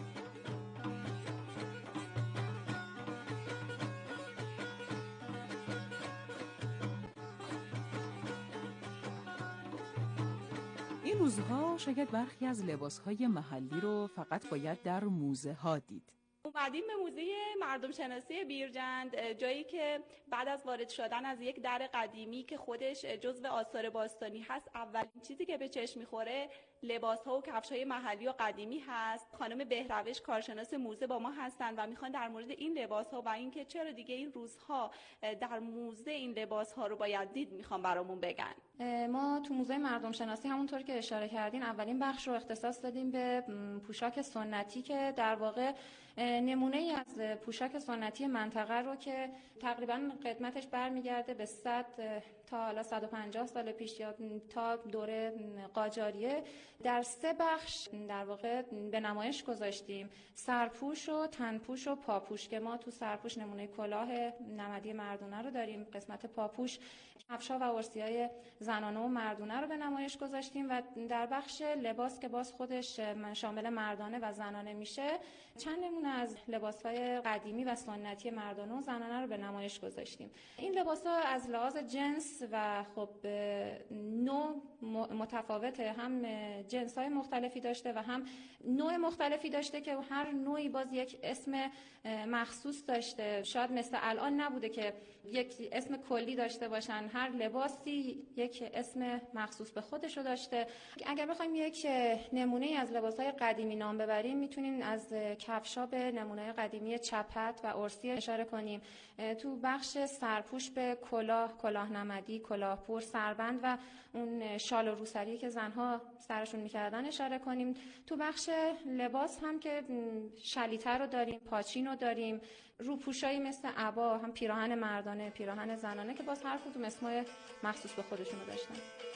این روزها شاید برخی از لباسهای محلی رو فقط باید در موزه ها دید. اومدیم به موزه مردم شناسی بیرجند، جایی که بعد از وارد شدن از یک در قدیمی که خودش جزو آثار باستانی هست، اولین چیزی که به چشم میخوره لباس‌ها و کفش‌های محلی و قدیمی هست. خانم بهروش کارشناس موزه با ما هستن و میخوان در مورد این لباس‌ها و اینکه چرا دیگه این روزها در موزه این لباس‌ها رو باید دید میخوان برامون بگن. ما تو موزه مردم شناسی همونطور که اشاره کردین اولین بخش رو اختصاص دادیم به پوشاک سنتی که در واقع نمونه ای از پوشاک سنتی منطقه رو که تقریبا قدمتش برمیگرده به 100 تا حالا 150 سال پیش یا تا دوره قاجاریه در 3 بخش در واقع به نمایش گذاشتیم: سرپوش و تنپوش و پاپوش، که ما تو سرپوش نمونه کلاه نمدی مردونه رو داریم، قسمت پاپوش کفش‌ها و ارسی‌های زنانه و مردونه رو به نمایش گذاشتیم و در بخش لباس که باز خودش شامل مردانه و زنانه میشه چند نمونه از لباس‌های قدیمی و سنتی مردانه و زنانه رو به نمایش گذاشتیم. این لباس‌ها از لحاظ جنس و خب نوع متفاوته، هم جنس‌های مختلفی داشته و هم نوع مختلفی داشته که هر نوعی باز یک اسم مخصوص داشته. شاید مثل الان نبوده که یک اسم کلی داشته باشن، هر لباسی یک اسم مخصوص به خودشو داشته. اگر بخوایم یک نمونه از لباس‌های قدیمی نام ببریم میتونیم از کفشا به نمونه قدیمی چپت و ارسی اشاره کنیم. تو بخش سرپوش به کلاه نمدی، کلاه پور، سربند و اون شال و روسری که زنها سرشون میکردن اشاره کنیم. تو بخش لباس هم که شلیته رو داریم، پاچین رو داریم، روپوشایی مثل عبا، هم پیراهن مردانه، پیراهن زنانه که باز هر کدوم اسمای مخصوص به خودشونو داشتن.